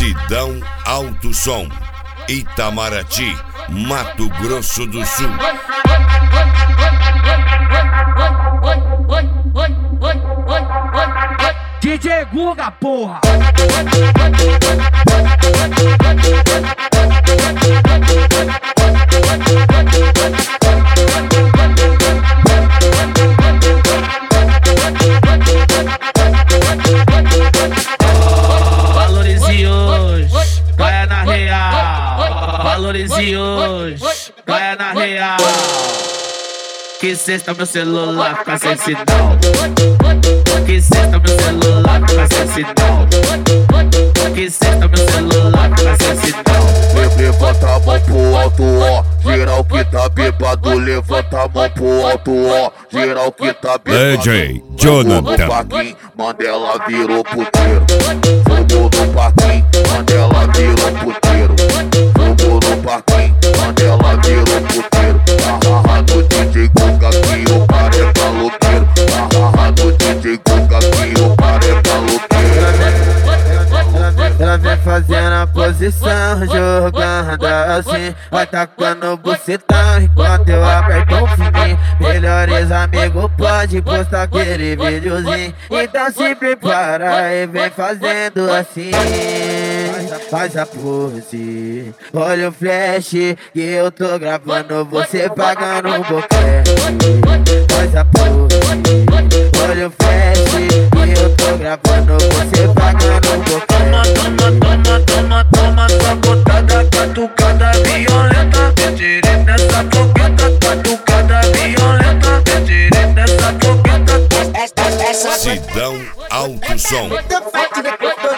Sidão Alto Som, Itamaraty, Mato Grosso do Sul. DJ Guga, porra! Valorize hoje, caia na real. Valorize hoje, caia na real. Que cesta meu celular fica sem sinal. Que cesta meu celular fica sem sinal. Que cesta meu celular fica sem sinal. Levanta a mão pro alto, ó. Geral que tá bêbado, levanta a mão pro alto, ó. Geral que tá bêbado. DJ Jonathan. No parquinho, Mandela virou puteiro. Fogo no parquinho, Mandela virou puteiro. Fogo no parquinho, Mandela virou puteiro. Agarra no DJ Guga que o cara é maloqueiro. Agarra no DJ Guga que o cara é maloqueiro. Ela vem fazendo a posição, jogando assim, vai tacando bucetão enquanto eu aperto o fininho. Melhores amigos pode postar aquele videozinho, então se prepara e vem fazendo assim. Faz a pose, olha o flash que eu tô gravando, você pagando um boquete. Faz a pose, olha o flash que eu tô gravando, você pagando um boquete. Toma sacotada, catucada violenta. Tirei nessa fogueta, catucada violenta. Tirei nessa fogueta. Sidão Alto Som.